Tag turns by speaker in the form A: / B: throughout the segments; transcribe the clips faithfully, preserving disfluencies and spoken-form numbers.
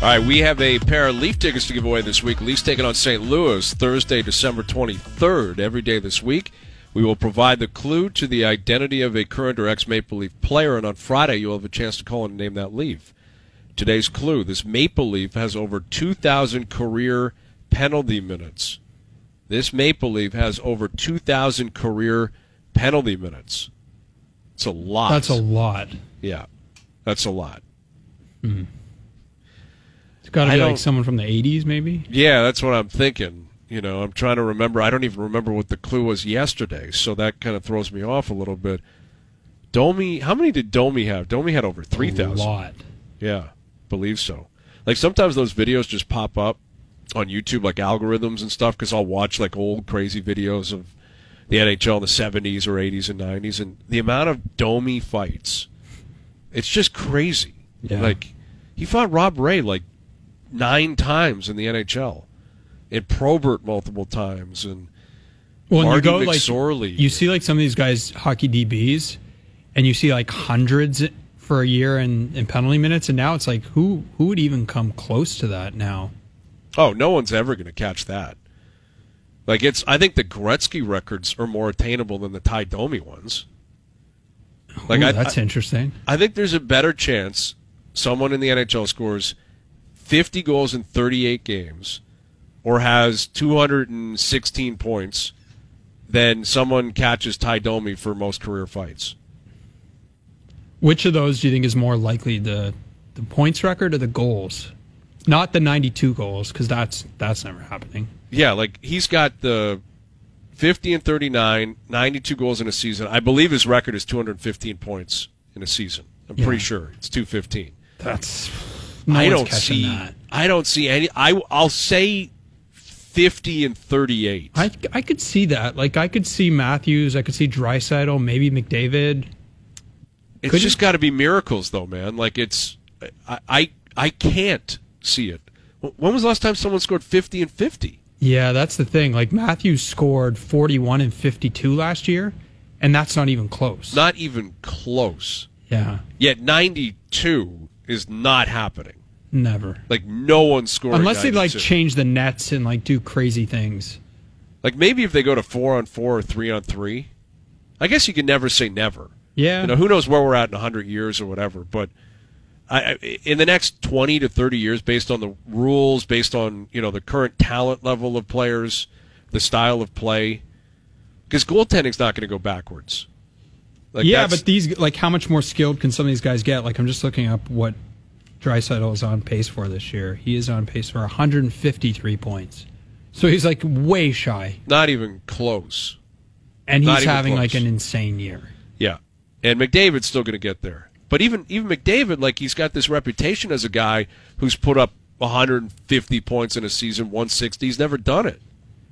A: All right, we have a pair of Leaf tickets to give away this week. Leafs taking on Saint Louis Thursday, December twenty-third. Every day this week, we will provide the clue to the identity of a current or ex-Maple Leaf player, and on Friday, you'll have a chance to call and name that Leaf. Today's clue, this Maple Leaf has over two thousand career penalty minutes. This Maple Leaf has over two thousand career penalty minutes. It's a lot.
B: That's a lot.
A: Yeah, that's a lot.
B: Mm-hmm. It's got to be like someone from the eighties, maybe?
A: Yeah, that's what I'm thinking. You know, I'm trying to remember. I don't even remember what the clue was yesterday, so that kind of throws me off a little bit. Domi, how many did Domi have? Domi had over three thousand.
B: A lot.
A: Yeah, believe so. Like, sometimes those videos just pop up on YouTube, like algorithms and stuff, because I'll watch, like, old crazy videos of the N H L in the seventies or eighties and nineties, and the amount of Domi fights, it's just crazy.
B: Yeah.
A: Like, he fought Rob Ray, like, nine times in the N H L, and Probert multiple times, and
B: well,
A: Marty
B: you go,
A: McSorley.
B: Like, you see like some of these guys hockey D Bs, and you see like hundreds for a year in, in penalty minutes, and now it's like who who would even come close to that now?
A: Oh, no one's ever going to catch that. Like, it's, I think the Gretzky records are more attainable than the Ty Domi ones. Like,
B: Ooh,
A: I,
B: that's
A: I,
B: interesting.
A: I think there's a better chance someone in the N H L scores fifty goals in thirty-eight games or has two hundred sixteen points than someone catches Ty Domi for most career fights.
B: Which of those do you think is more likely, the the points record or the goals? Not the ninety-two goals, because that's that's never happening.
A: Yeah, like, he's got the fifty and thirty-nine, ninety-two goals in a season. I believe his record is two hundred fifteen points in a season. I'm
B: Yeah.
A: pretty sure it's two fifteen.
B: That's no
A: I
B: one's
A: don't
B: catching
A: see.
B: that.
A: I don't see any. I I'll say fifty and thirty-eight.
B: I I could see that. Like, I could see Matthews. I could see Draisaitl. Maybe McDavid.
A: It's
B: Could
A: just
B: you?
A: got to be miracles, though, man. Like, it's I, I I can't see it. When was the last time someone scored fifty and fifty?
B: Yeah, that's the thing. Like, Matthews scored forty-one and fifty-two last year, and that's not even close.
A: Not even close.
B: Yeah,
A: Yet ninety-two is not happening.
B: never.
A: Like, no one's scoring
B: Unless they like
A: ninety-two.
B: change the nets and like do crazy things.
A: Like, maybe if they go to four on four or three on three. I guess you can never say never.
B: Yeah,
A: You know, who knows where we're at in a hundred years or whatever. But I, I, in the next twenty to thirty years, based on the rules, based on, you know, the current talent level of players, the style of play, because goaltending's not going to go backwards. Like,
B: yeah,
A: that's-
B: but these like how much more skilled can some of these guys get? Like, I'm just looking up what Draisaitl is on pace for this year. He is on pace for one hundred fifty-three points, so he's like way shy,
A: not even close.
B: and
A: Not
B: he's
A: even
B: having
A: close.
B: like an insane year.
A: Yeah, and McDavid's still going to get there. But even even McDavid, like, he's got this reputation as a guy who's put up one hundred fifty points in a season, one sixty. He's never done it.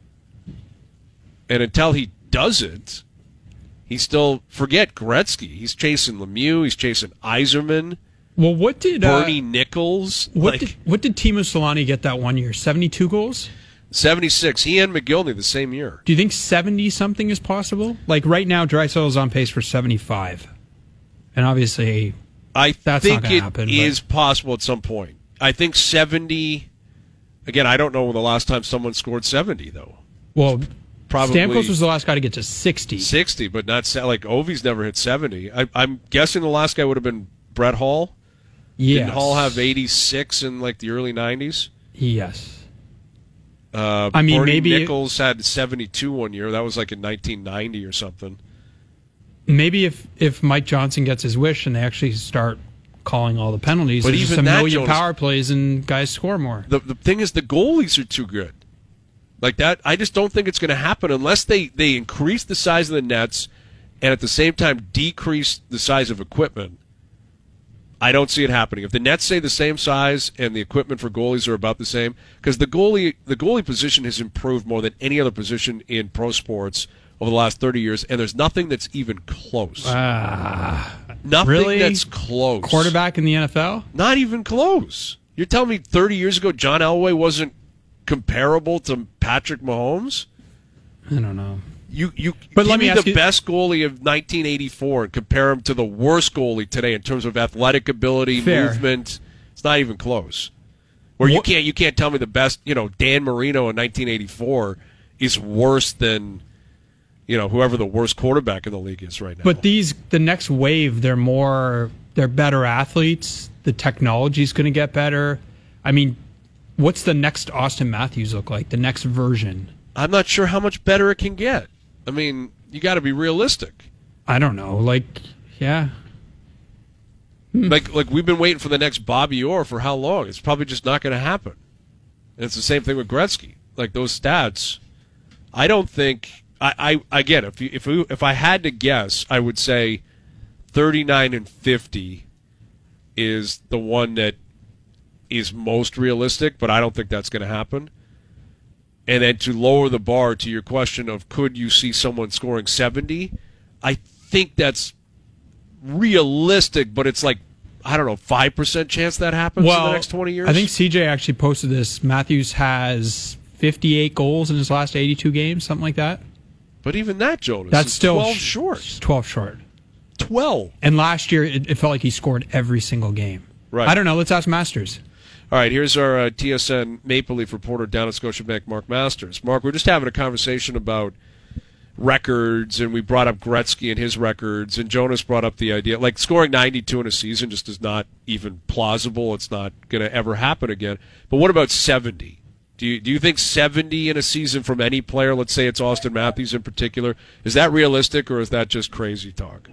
A: And until he does it, he's still, forget Gretzky. He's chasing Lemieux. He's chasing Yzerman,
B: Well, what did uh,
A: Bernie Nichols.
B: What
A: like,
B: did what did Timo Solani get that one year? seventy-two goals?
A: seventy-six. He and McGillney the same year.
B: Do you think seventy something is possible? Like, right now, Draisaitl is on pace for seventy-five, and obviously,
A: I
B: That's
A: think
B: not gonna
A: it
B: happen, but-
A: is possible at some point. I think seventy. Again, I don't know when the last time someone scored seventy, though.
B: well,
A: Probably
B: Stamkos was the last guy to get to sixty.
A: sixty, but not se- like Ovi's never hit seventy. I, I'm guessing the last guy would have been Brett Hall.
B: Yes.
A: Didn't Hall have eighty-six in like the early nineties?
B: Yes.
A: Uh,
B: I mean,
A: Bernie
B: maybe-
A: Nichols had seventy-two one year. That was like in nineteen ninety or something.
B: Maybe if, if Mike Johnson gets his wish and they actually start calling all the penalties,
A: But
B: there's just
A: even
B: a
A: that,
B: million
A: Jonas-
B: power plays and guys score more.
A: The the thing is, the goalies are too good. Like that, I just don't think it's going to happen unless they, they increase the size of the nets and at the same time decrease the size of equipment. I don't see it happening. If the nets stay the same size and the equipment for goalies are about the same, because the goalie the goalie position has improved more than any other position in pro sports over the last thirty years, and there's nothing that's even close.
B: Ah,
A: nothing
B: really?
A: that's close.
B: quarterback in the N F L?
A: Not even close. You're telling me thirty years ago John Elway wasn't comparable to Patrick Mahomes?
B: I don't know.
A: You you
B: But
A: give
B: let me
A: me
B: ask
A: the
B: you-
A: best goalie of nineteen eighty-four and compare him to the worst goalie today in terms of athletic ability,
B: Fair.
A: movement. It's not even close. Where you
B: What-
A: can't you can't tell me the best, you know, Dan Marino in nineteen eighty-four is worse than, you know, whoever the worst quarterback in the league is right now.
B: But these, the next wave, they're more, they're better athletes. The technology's going to get better. I mean, what's the next Austin Matthews look like? The next version?
A: I'm not sure how much better it can get. I mean, you got to be realistic.
B: I don't know. Like, yeah.
A: Like, like we've been waiting for the next Bobby Orr for how long? It's probably just not going to happen. And it's the same thing with Gretzky. Like those stats, I don't think. I, I again, if you, if you, if I had to guess, I would say thirty-nine and fifty is the one that is most realistic, but I don't think that's going to happen. And then to lower the bar to your question of could you see someone scoring seventy, I think that's realistic, but it's like, I don't know, five percent chance that happens
B: Well,
A: in the next twenty years?
B: I think C J actually posted this. Matthews has fifty-eight goals in his last eighty-two games, something like that.
A: But even that, Jonas,
B: That's
A: is
B: still
A: twelve
B: sh-
A: short.
B: twelve short.
A: twelve.
B: And last year, it, it felt like he scored every single game.
A: Right.
B: I don't know. Let's ask Masters.
A: All right, here's our uh, T S N Maple Leaf reporter down at Scotiabank, Mark Masters. Mark, we're just having a conversation about records, and we brought up Gretzky and his records, and Jonas brought up the idea, like scoring ninety-two in a season just is not even plausible. It's not going to ever happen again. But what about seventy? Do you, do you think seventy in a season from any player, let's say it's Austin Matthews in particular, is that realistic, or is that just crazy talk?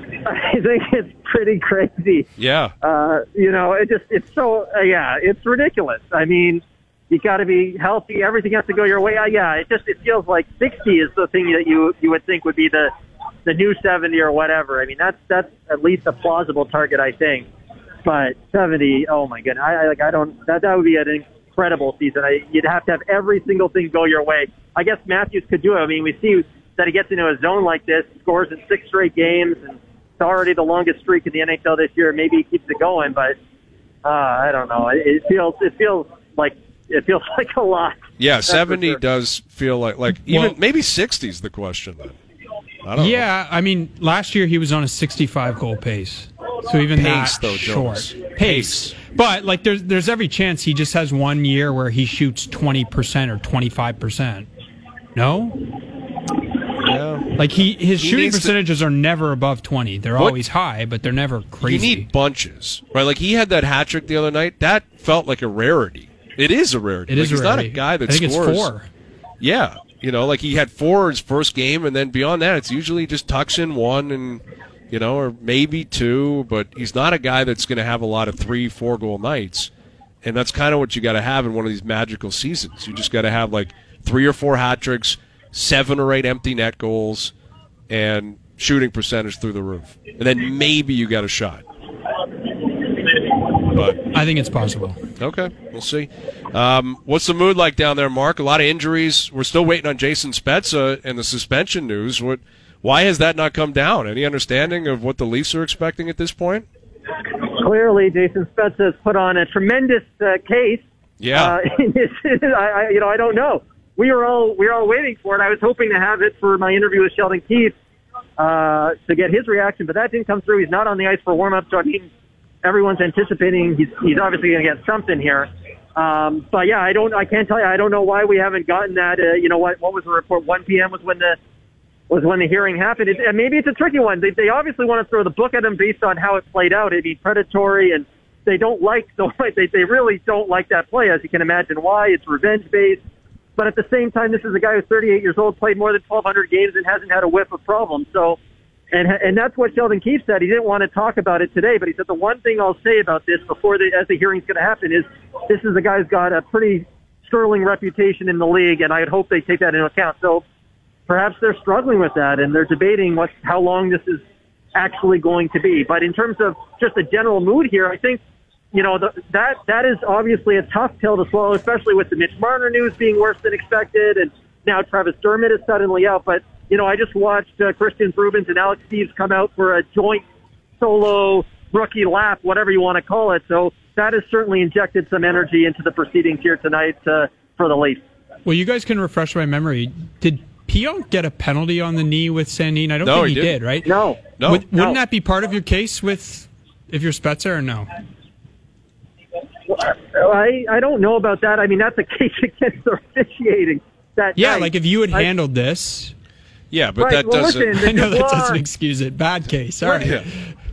C: I think it's pretty crazy.
A: Yeah.
C: Uh, you know, it just, it's so, uh, yeah, it's ridiculous. I mean, you got to be healthy. Everything has to go your way. Uh, yeah, it just, it feels like sixty is the thing that you, you would think would be the, the new seventy or whatever. I mean, that's, that's at least a plausible target, I think. But seventy, oh my goodness. I, I like, I don't, that, that would be an incredible season. I, you'd have to have every single thing go your way. I guess Matthews could do it. I mean, we see that he gets into a zone like this, scores in six straight games, and it's already the longest streak in the N H L this year. Maybe he keeps it going, but uh, I don't know. It, it feels it feels like it feels like a lot.
A: Yeah,
C: That's
A: seventy
C: for sure.
A: does feel like like even
B: Well-
A: maybe sixty is the question then. I don't
B: Yeah, I mean, last year he was on a sixty-five goal pace. So even
A: Pace,
B: that
A: though,
B: short.
A: Jonas.
B: Pace.
A: Pace.
B: But like there's there's every chance he just has one year where he shoots twenty percent or twenty-five percent. No?
A: know. Yeah.
B: Like he his
A: He
B: shooting
A: needs to-
B: percentages are never above twenty. They're
A: What-
B: always high, but they're never crazy.
A: You need bunches, right? Like he had that hat trick the other night. That felt like a rarity. It is a rarity.
B: It
A: like
B: is
A: he's
B: a
A: not a
B: rarity.
A: guy that
B: I think
A: scores.
B: it's four.
A: Yeah, you know, like he had four his first game, and then beyond that, it's usually just tucks in one, and you know, or maybe two. But he's not a guy that's going to have a lot of three, four goal nights, and that's kind of what you got to have in one of these magical seasons. You just got to have like three or four hat tricks, seven or eight empty net goals, and shooting percentage through the roof, and then maybe you got a shot. But
B: I think it's possible.
A: okay, we'll see. Um, what's the mood like down there, Mark? A lot of injuries. We're still waiting on Jason Spezza and the suspension news. What? Why has that not come down? Any understanding of what the Leafs are expecting at this point?
C: Clearly, Jason Spezza has put on a tremendous uh, case.
A: Yeah.
C: Uh, in his, I, I, you know, I don't know. We were all we were all waiting for it. I was hoping to have it for my interview with Sheldon Keefe uh, to get his reaction, but that didn't come through. He's not on the ice for warm-up, so I mean, everyone's anticipating he's he's obviously going to get something here. Um, but yeah, I don't. I can't tell you. I don't know why we haven't gotten that. Uh, you know what? What was the report? one p.m. was when the was when the hearing happened. It, and maybe it's a tricky one. They, they obviously want to throw the book at him based on how it played out. It'd be predatory, and they don't like the they they really don't like that play, as you can imagine. Why? It's revenge based. But at the same time, this is a guy who's thirty-eight years old, played more than twelve hundred games, and hasn't had a whiff of problems. So, and and that's what Sheldon Keefe said. He didn't want to talk about it today, but he said the one thing I'll say about this before the as the hearing's going to happen is this is a guy who's got a pretty sterling reputation in the league, and I'd hope they take that into account. So perhaps they're struggling with that, and they're debating what how long this is actually going to be. But in terms of just the general mood here, I think, you know, the, that that is obviously a tough pill to swallow, especially with the Mitch Marner news being worse than expected, and now Travis Dermott is suddenly out. But, you know, I just watched uh, Christian Rubens and Alex Steeves come out for a joint solo rookie laugh, whatever you want to call it. So that has certainly injected some energy into the proceedings here tonight uh, for the Leafs.
B: Well, you guys can refresh my memory. Did Pionk get a penalty on the knee with Sandin? I don't
A: No,
B: think
A: he
B: he,
A: didn't.
B: did, right?
C: No.
A: No.
B: Would,
C: No.
B: Wouldn't that be part of your case with if you're Spezza or no?
C: I, I don't know about that. I mean, that's a case against the officiating. That
B: yeah,
C: night.
B: like if you had
C: I,
B: handled this.
A: Yeah, but
C: right,
A: that
C: well,
A: doesn't.
C: Listen,
B: I know that
C: Dubois,
B: doesn't excuse it. Bad case. All right.
A: Yeah.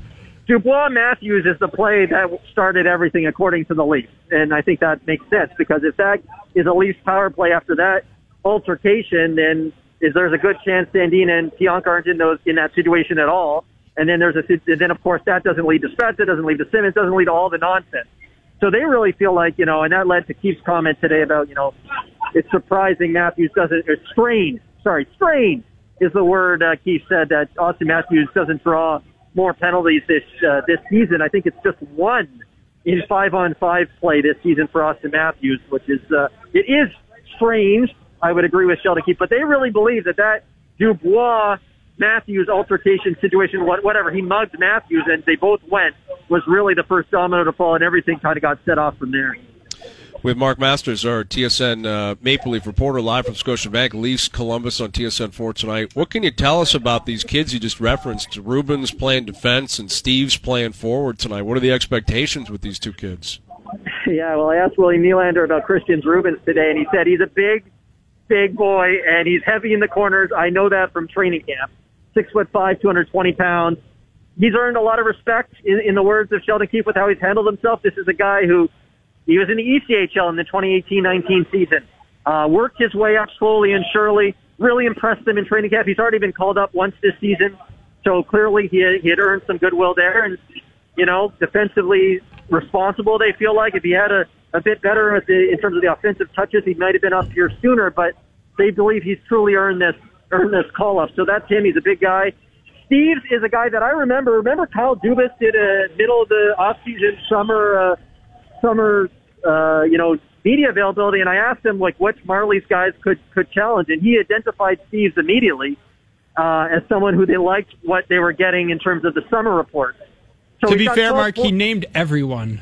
C: Dubois Matthews is the play that started everything according to the Leafs. And I think that makes sense because if that is a Leafs power play after that altercation, then is there's a good chance Sandin and Pionk aren't in those in that situation at all. And then there's a and then of course that doesn't lead to Spezza, doesn't lead to Simmons, doesn't lead to all the nonsense. So they really feel like, you know, and that led to Keith's comment today about, you know, it's surprising Matthews doesn't, or strange, sorry, strange is the word uh, Keith said, that Austin Matthews doesn't draw more penalties this uh, this season. I think it's just one in five-on-five play this season for Austin Matthews, which is, uh, it is strange. I would agree with Sheldon Keefe, but they really believe that that Dubois Matthews altercation situation, whatever, he mugged Matthews and they both went, was really the first domino to fall, and everything kind of got set off from there.
A: We have Mark Masters, our T S N uh, Maple Leaf reporter, live from Scotiabank, Leafs Columbus on T S N four tonight. What can you tell us about these kids you just referenced? Rubens playing defense and Steve's playing forward tonight. What are the expectations with these two kids?
C: Yeah, well, I asked William Nylander about Christian Rubens today, and he said he's a big, big boy, and he's heavy in the corners. I know that from training camp. Six foot five, two hundred twenty pounds. He's earned a lot of respect, in, in the words of Sheldon Keefe, with how he's handled himself. This is a guy who, he was in the E C H L in the twenty eighteen nineteen season. Uh, worked his way up slowly and surely. Really impressed them in training camp. He's already been called up once this season. So clearly he had, he had earned some goodwill there. And, you know, defensively responsible, they feel like. If he had a, a bit better at the, in terms of the offensive touches, he might have been up here sooner. But they believe he's truly earned this earned this call-up. So that's him. He's a big guy. Steves is a guy that I remember. Remember Kyle Dubas did a middle of the off-season summer, uh, summer, uh, you know, media availability, and I asked him, like, which Marlies guys could, could challenge, and he identified Steves immediately uh, as someone who they liked what they were getting in terms of the summer report. So
B: to be fair, Mark, he named everyone.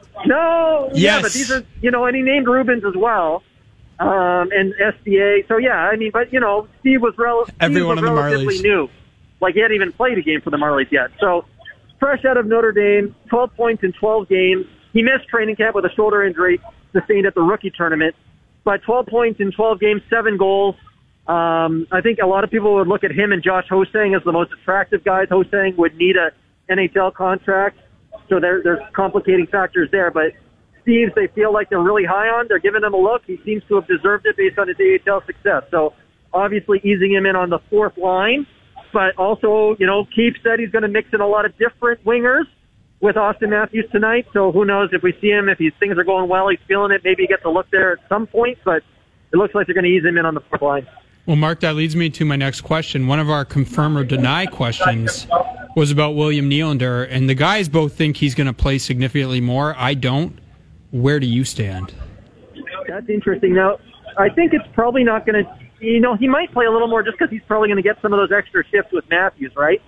C: No,
B: yes.
C: Yeah, but these are, you know, and he named Rubens as well. Um, and S B A. So, yeah, I mean, but, you know, Steve was, rel- Steve was relatively new. Like, he hadn't even played a game for the Marlies yet. So, fresh out of Notre Dame, twelve points in twelve games. He missed training camp with a shoulder injury sustained at the rookie tournament. But twelve points in twelve games, seven goals. Um, I think a lot of people would look at him and Josh Hosang as the most attractive guys. Hosang would need a N H L contract. So, there, there's complicating factors there. But Steves, they feel like they're really high on. They're giving him a look. He seems to have deserved it based on his A H L success. So, obviously easing him in on the fourth line. But also, you know, Keefe said he's going to mix in a lot of different wingers with Austin Matthews tonight. So who knows if we see him, if he's, things are going well, he's feeling it. Maybe he gets a look there at some point. But it looks like they're going to ease him in on the fourth line.
B: Well, Mark, that leads me to my next question. One of our confirm or deny questions was about William Nylander. And the guys both think he's going to play significantly more. I don't. Where do you stand?
C: That's interesting. Now, I think it's probably not going to, you know, he might play a little more just because he's probably going to get some of those extra shifts with Matthews, right?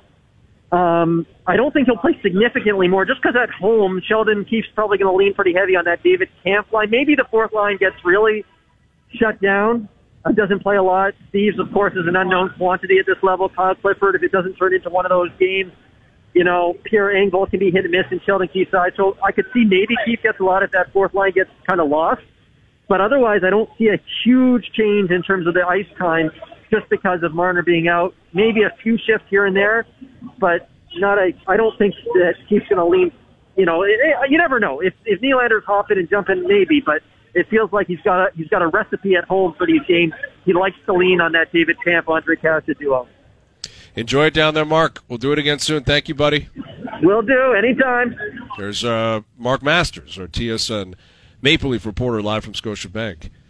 C: Um, I don't think he'll play significantly more just because at home, Sheldon Keefe's probably going to lean pretty heavy on that David Kampf line. Maybe the fourth line gets really shut down, uh, doesn't play a lot. Steves, of course, is an unknown quantity at this level. Kyle Clifford, if it doesn't turn into one of those games, you know, Pierre Engvall can be hit and miss in Sheldon Keefe's side. So I could see maybe Keefe gets a lot if that fourth line gets kind of lost. But otherwise, I don't see a huge change in terms of the ice time just because of Marner being out. Maybe a few shifts here and there, but not a. I don't think that Keefe's going to lean. You know, it, it, you never know. If if Nylander's hopping and jumping, maybe, but it feels like he's got a he's got a recipe at home for these games. He likes to lean on that David Kampf, Andre Kasha duo.
A: Enjoy it down there, Mark. We'll do it again soon. Thank you, buddy.
C: Will do. Anytime.
A: There's uh, Mark Masters, our T S N Maple Leaf reporter, live from Scotiabank.